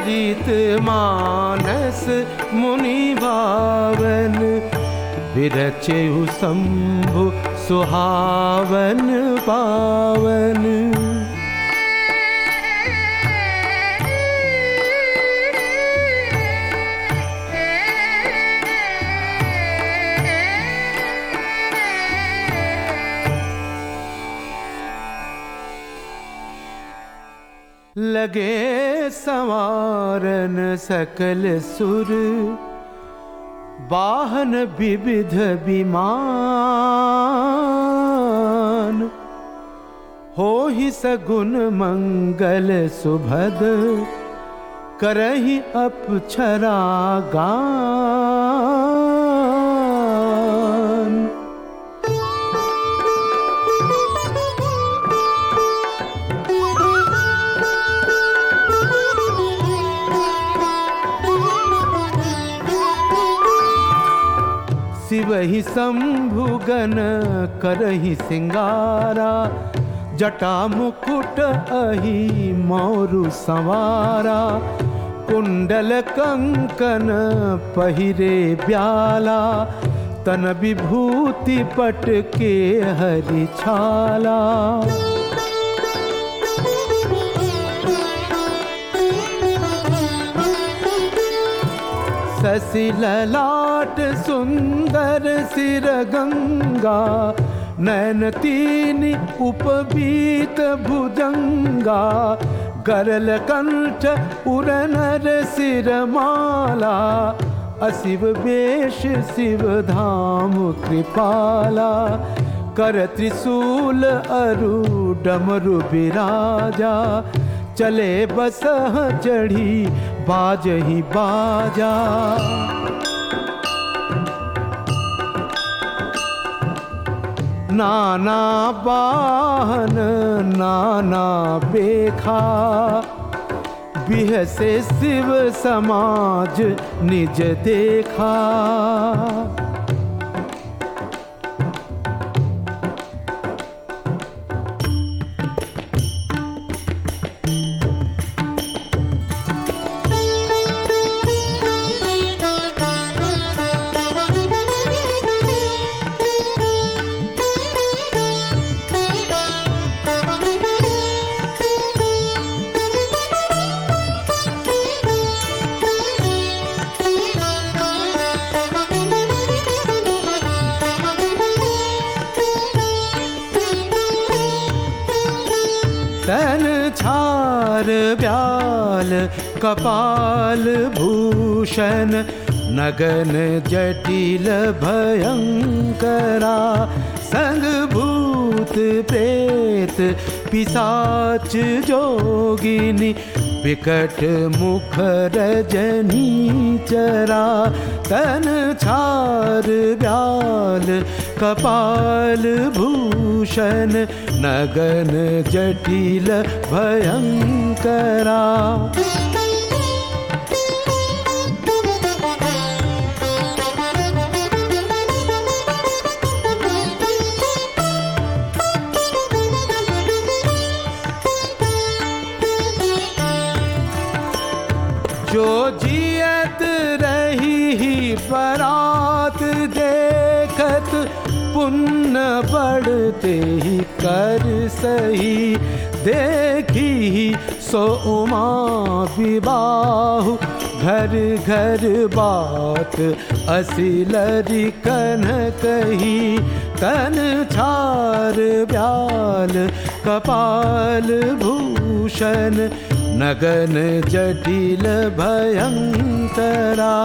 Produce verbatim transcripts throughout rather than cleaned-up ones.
चरित मानस मुनि भावन, विरचेउ शंभु सुहावन पावन। लगे संवारन सकल सुर, वाहन विविध विमान। होहि सगुन मंगल सुभद, करहि अप्सरा गान। शिवहि शंभुगन करहि सिंगारा, जटा मुकुट अहि मोरु संवारा। कुंडल कंकन पहिरे ब्याला, तन विभूति पट के हरि छाला। शशि ललाट सुंदर सिर गंगा, नयन तीन उपबीत भुजंगा। गरल कंठ उर नर सिर माला, अशिव वेश शिव धाम कृपाला। कर त्रिशूल अरु डमरु बिराजा, चले बसह चढ़ी बाजहि बाजा। नाना वाहन नाना बेखा, बिहसे शिव समाज निज देखा। तन छार ब्याल कपाल भूषण, नगन जटिल भयंकरा। संग भूत प्रेत पिशाच जोगिनी, विकट मुख रजनी चरा। तन छार ब्याल कपाल भूषण, नगन जटिल भयंकरा। जो जियत रही ही बरात देखत, पुण्य बढ़ते ही कर सही। देखी ही सो उमा विबाहु, घर घर बात असिलरी कन कही। तन छार ब्याल कपाल भूषण, नगन जटिल भयंकरा।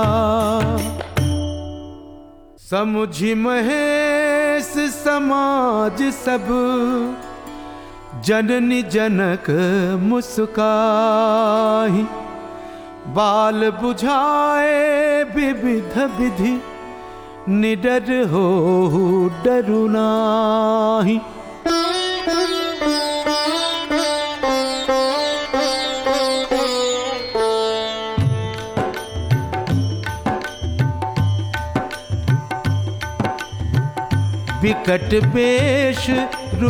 समुझि महेश समाज सब, जननी जनक मुस्काहि। बाल बुझाए विविध विधि, निडर हो डरु नाहि। विकट वेश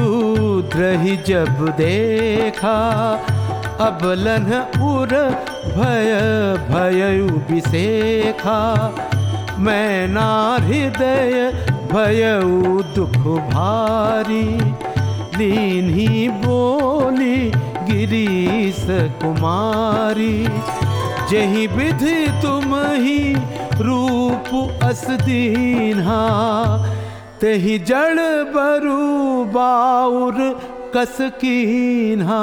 रुद्र ही जब देखा, अबलन उर भय भयउ विसेखा, मैं ना हृदय भयउ दुख भारी। लीन्ही बोली गिरीश कुमारी, जही विधि तुम ही रूप अस दीन्हा, तेहि जड़ बरु बाउर कस कीन्हा।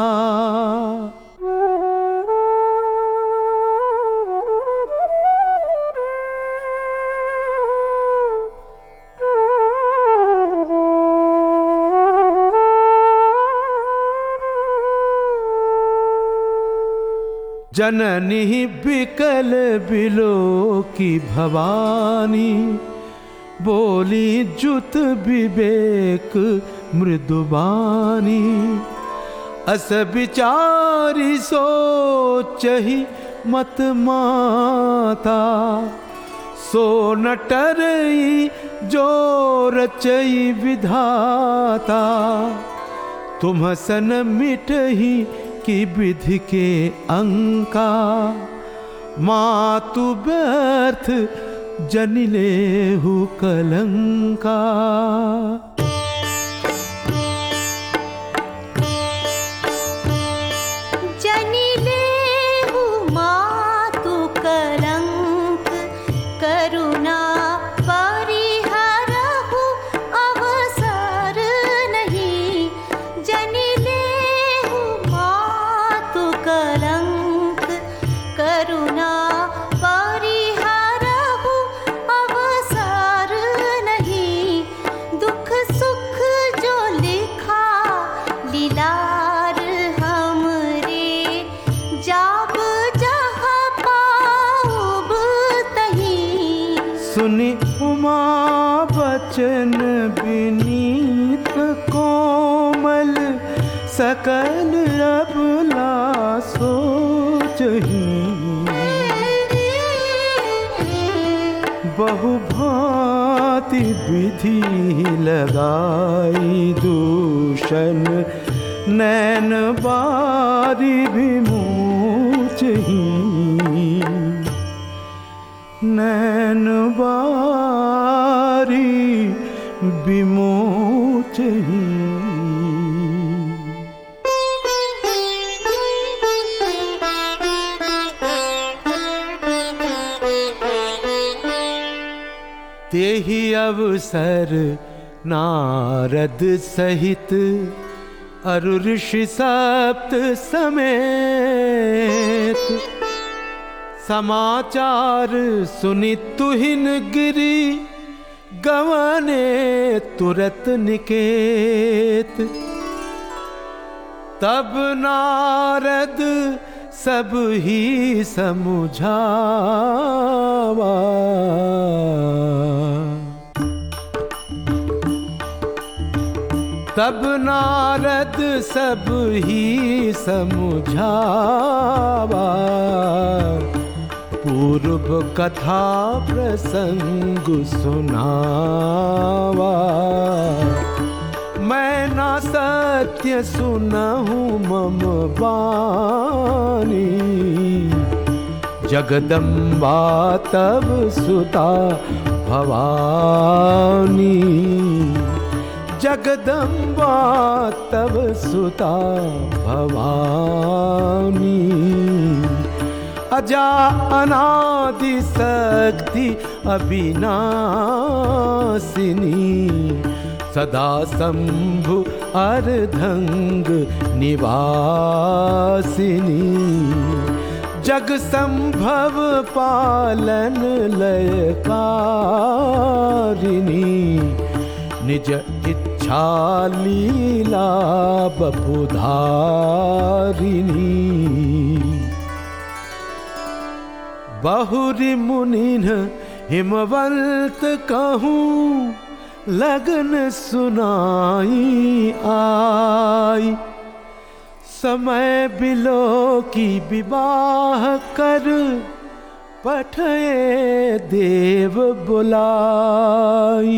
जननी बिकल बिलो की भवानी, बोली जुत विवेक मृदुबानी। अस विचारी सोचहि मत माता, सो न टरई जो रचई विधाता। तुम सन मिटही की विधि के अंका, मातु व्यर्थ जनिले हु कलंका। जनिले हु मातु कलंक, करुणा परिहरहु अवसर नहीं। जनिले हु मातु कलंक, करुणा परिहरहु अवसर नहीं। दुख सुख जो लिखा लीलार हमरे, जाब जहाँ पाऊब तहीं। सुनि उमा बचन विनीत कोमल, सकल अबला सोचही। बहुभांति विधि लगाई दूषण, नैन बारी विमोचही। नैन बारी विमोचही। तेहि अवसर नारद सहित, अरु ऋषि सप्त समेत। समाचार सुनि तुहिन गिरी, गवने तुरत निकेत। तब नारद सब ही समुझावा, तब नारद सब ही समुझावा। पूर्व कथा प्रसंग सुनावा, मैं ना सत्य सुनहु मम वाणी। जगदम्बा तब सुता भवानी, जगदम्बा तब सुता भवानी। अजा अनादि शक्ति अविनाशिनी, सदा शंभु अर्धंग निवासिनी। जग संभव पालन लयकारिणी, निज इच्छा लीला बपुधारिणी। बहुरी मुनिन हिमवंत कहूँ, लगन सुनाई आई। समय बिलो की विवाह कर, पठए देव बुलाई।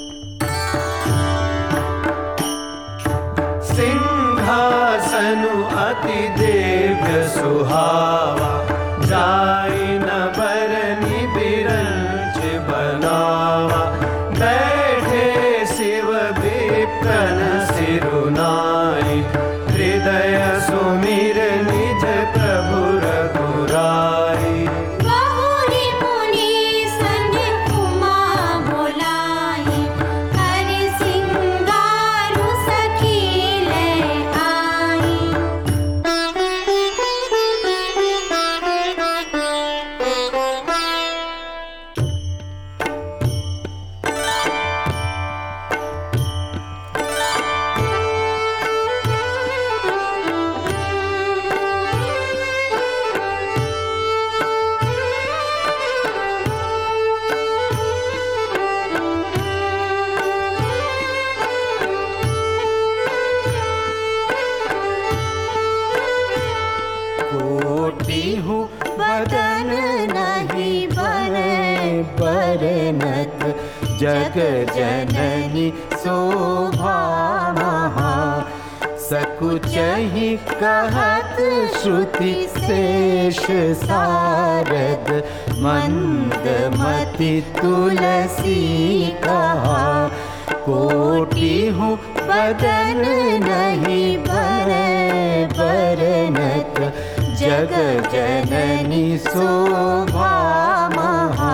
सिंहासनु अति दिव्य सुहावा, जाई न बरनी बिरंच बनावा। बैठे शिव विप्रन सिरुनाई, हृदय सुमिर निज प्रभु रघुराई। बहुरी मुनि संग उमा बोलाई, हरि सिंगारु सखी ले आई। कोटि हूँ बदन नहीं बने बरनत, जग जननी शोभा महा। सकुचहि कहत श्रुति शेष सारद, मंदमति तुलसी कहा। कोटि हूँ बदन नहीं बने बरनत, जग जननी शोभा महा।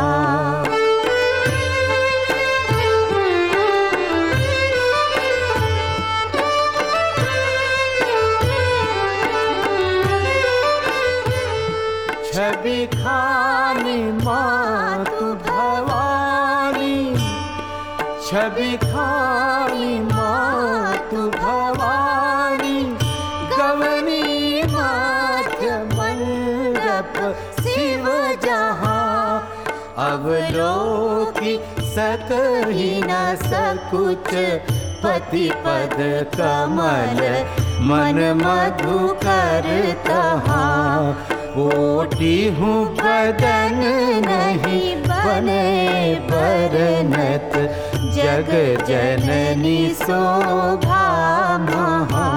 छवि खानी मातु भवानी, छवि खानी मातु भवानी। गवनी माध्य मंडप शिव जहाँ, अवलोकी सकहि न सकुच। पति पद कमल मन मधुकर तहाँ। कोटि हूँ बदन नहीं बने बरनत, जग जननी शोभा महा।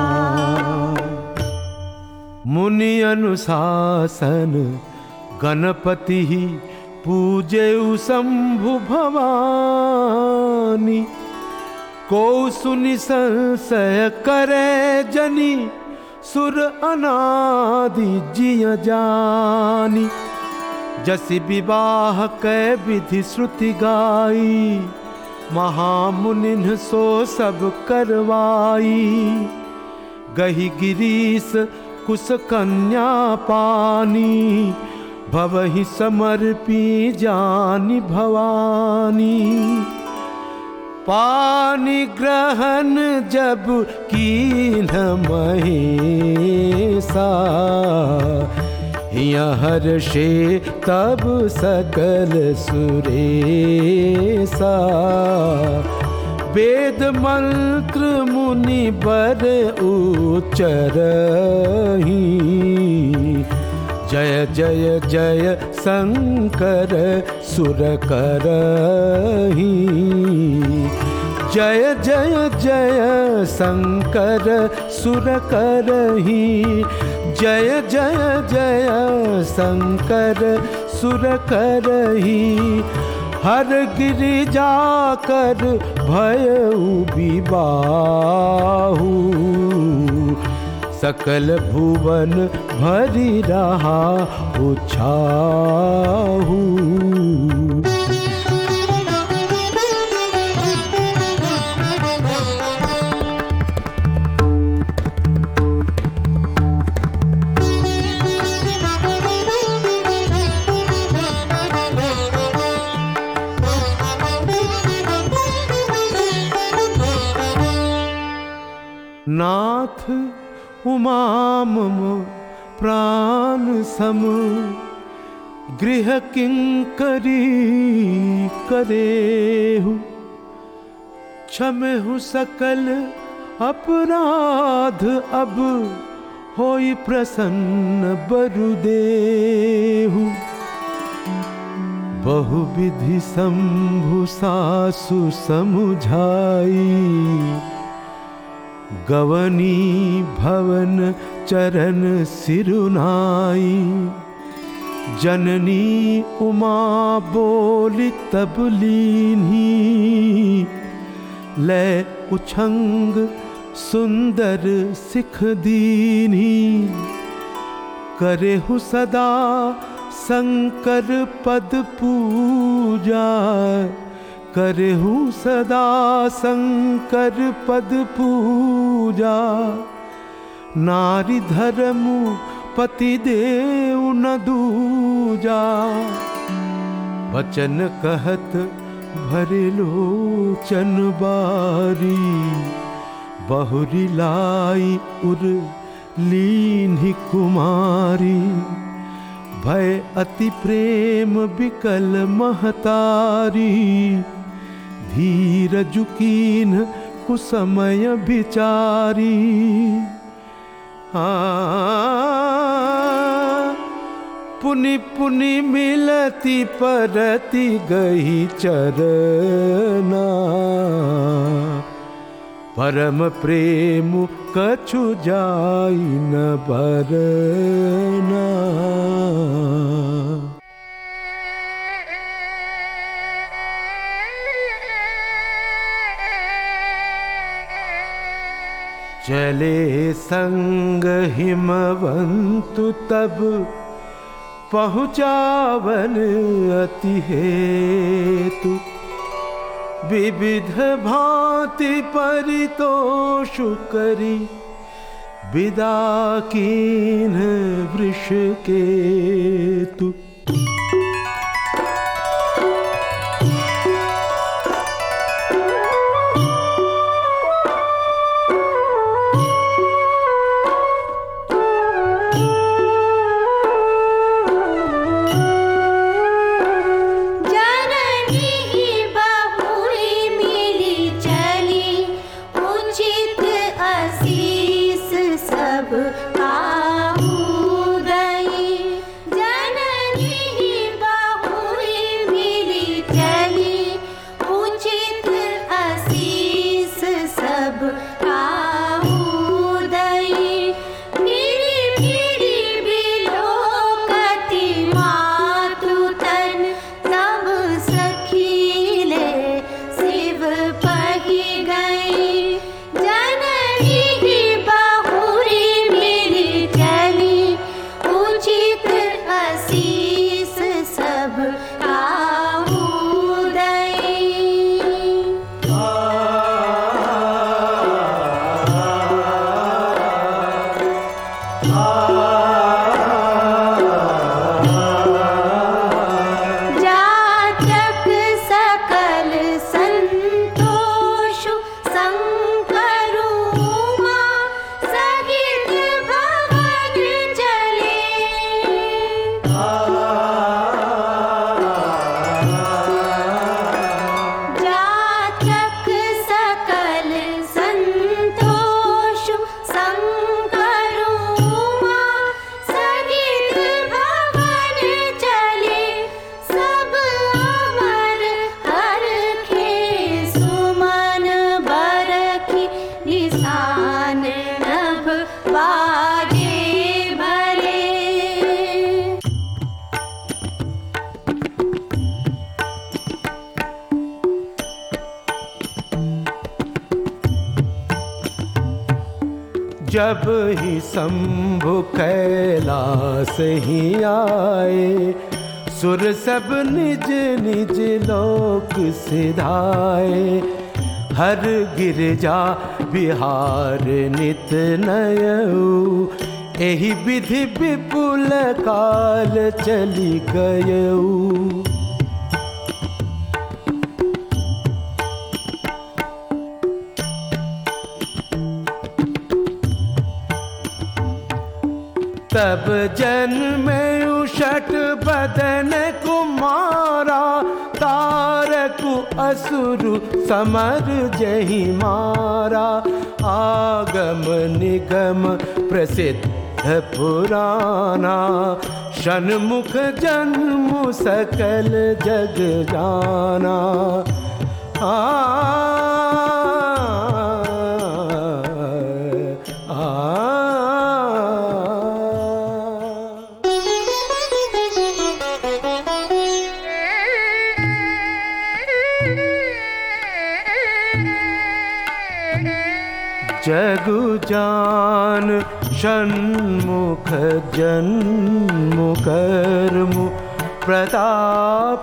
मुनि अनुशासन गणपति पूजेउ शंभु भवानी। को सुनि संशय करे जनी, सुर अनादि जिय जानी। जसि विवाह कै विधि श्रुति गाई, महामुनिन सो सब करवाई। गही गिरीश कुश कन्या पानी, भवहि समर्पी जानि भवानी। पानी ग्रहण जब कीन्ह महेशा, हिया हर्षे तब सकल सुरेशा। वेद मंत्र मुनि बर उच्चरहि, जय जय जय शंकर सुर करहि। जय जय जय शंकर सुर करहि, जय जय जय शंकर सुर करहि। हर गिरिजा कर भयउ विबाहु, सकल भुवन भरि रहा उछाहु। नाथ उमाम प्राण सम, गृह किंकरी करेहु। क्षमहु सकल अपराध अब, होई प्रसन्न बरुदेहु। बहुविधि शंभु सासु समुझाई, गवनी भवन चरण सिरुनाई। जननी उमा बोली तब लीन्ही, ले उछंग सुंदर सिख दीन्ही। करेहु सदा शंकर पद पूजा, करेहु सदा शंकर पद पूजा। नारी धर्म पति देव न दूजा, वचन कहत भरे लोचन बारी। बहुरी लाई उर लीन्ही कुमारी, भय अति प्रेम बिकल महतारी। धीरजु कीन्ह कुसमय बिचारी। आ पुनि पुनि मिलती परति गई चरना। परम प्रेम कछु जाई न बरना। चले संग हिमवंतु तब, पहुँचावन अति हेतु। विविध भांति परितोषु करी, विदा कीन्ह वृष केतु। जब ही शंभु कैलास ही आए, सुर सब निज निज लोक सिधाए। हर गिरजा बिहार नित नयऊ, एहि विधि विपुल काल चली गयऊ। तब जन्मे उषट बदन कुमारा, तारकु असुरु समर जहि मारा। आगम निगम प्रसिद्ध पुराना, षण्मुख जन्मु सकल जग जाना। आ जगु जान षण्मुख जन्म कर्म प्रताप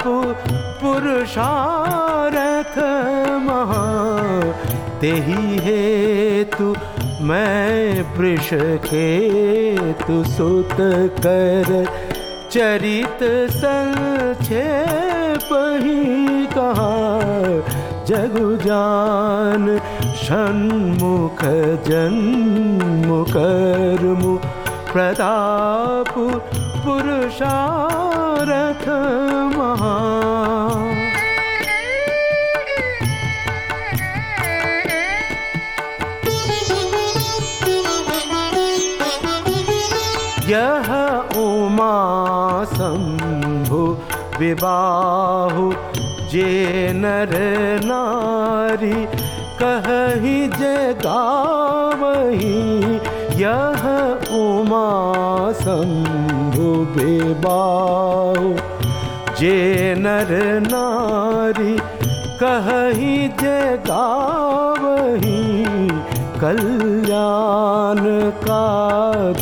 पुरुषारथ महा तेहि हेतु मैं वृष केतु सुत कर चरित संक्षेप ही कहा। जगु जान षण्मुख जन्म कर्म प्रताप पुरुषारथ महा। यह उमा शंभु विबाहु जे नर नारी कहि जे गावही। यह उमा शंभु विबाहु जे नर नारी कहि जे गावही। कल्याण काज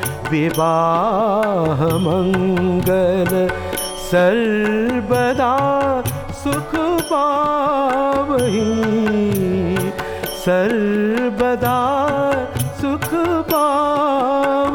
विवाह मंगल सर्वदा सुख पावही। सर्वदा सुख पावही।